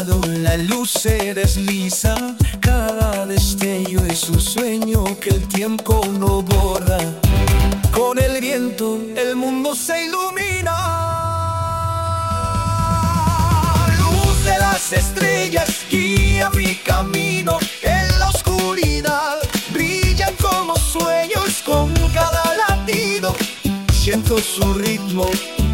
cuando la luz se desliza, cada destello es un sueño que el tiempo no borra. Con el viento el mundo se ilumina. Luz de las estrellas guía mi camino. En la oscuridad brillan como sueños con cada latido. Siento su ritmo